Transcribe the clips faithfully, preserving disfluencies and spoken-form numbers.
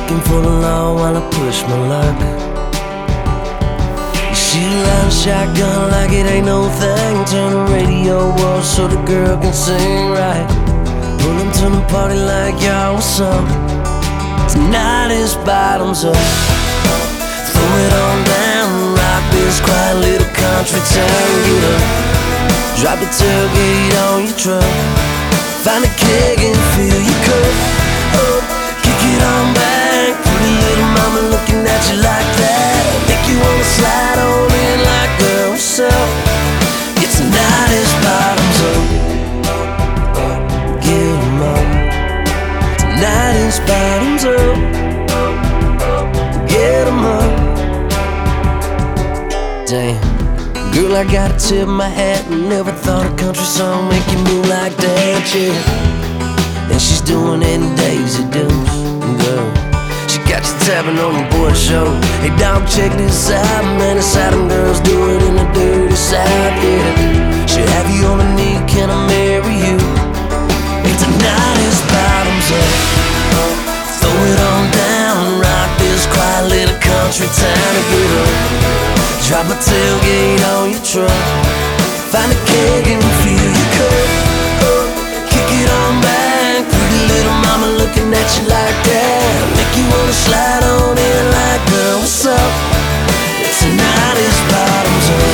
looking for the law while I push my luck. You shoot a line shotgun like it ain't no thing. Turn the radio off so the girl can sing right. Pull them to the party like, y'all, what's up? Tonight is bottoms up. Throw it on down, rock this quiet little country town. Get up, drop the tailgate on your truck. Find a keg and fill your cup up. Kick it on back, pretty little mama looking at you like that. Make you wanna slide on in like, girl, what's up? Yeah, tonight is bottoms up. Get 'em up. Tonight is bottoms up. Get 'em up. Damn, girl, I gotta tip my hat. Never thought a country song make you move like that, yeah. And she's doing it in Daisy Dukes, girl. She got you tapping on the board show. Hey dog, check this out, man. It's how them girls do it in the dirty South, yeah. She'll have you on the knee, can I marry you? Hey, tonight is bottoms up. Throw it on down, rock this quiet little country town to get up. Drop a tailgate on your truck. Find a keg and fill your cup up. Kick it on back, pretty little mama looking at you like that. Make you wanna slide on in like, girl, what's up? Tonight is bottoms up.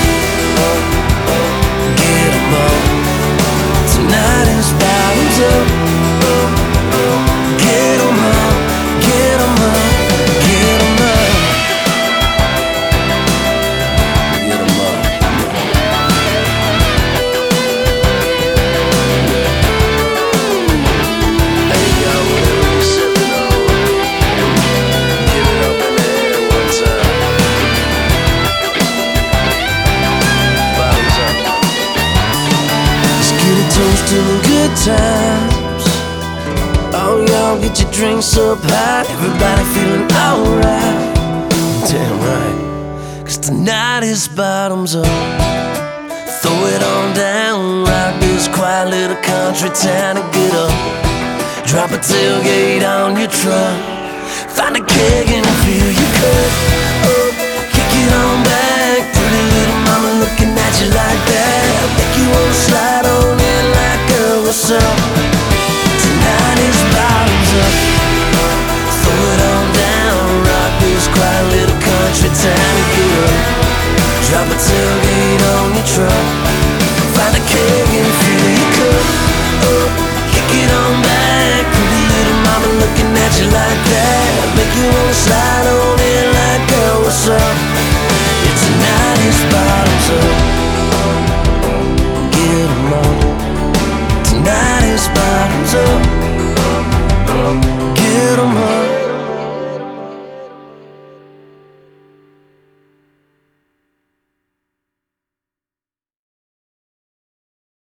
Get 'em up. Tonight is bottoms up. Get 'em up, get 'em up, get 'em up. Get 'em up. Hey yo, whatever you sippin' on, give it up in the air one time. Bottoms up. Let's get a toast to the good times. Oh, y'all get your drinks up high. Everybody feeling alright. Damn right. Cause tonight is bottoms up. Throw it on down, rock this quiet little country town and get up. Drop a tailgate on your truck. Find a keg and fill your cup up. Kick it on back, pretty little mama looking at you like that. Make you wanna slide on in like, girl, what's up? Tonight is bottoms up. Throw it on down, rock this quiet little country town and get up. Drop a tailgate on your truck. Find a keg and fill your cup up. Kick it on back, pretty little mama looking at you like that. Make you wanna slide on in like, girl, what's up? Yeah, tonight is bottoms up. Get 'em up. Tonight is bottoms up.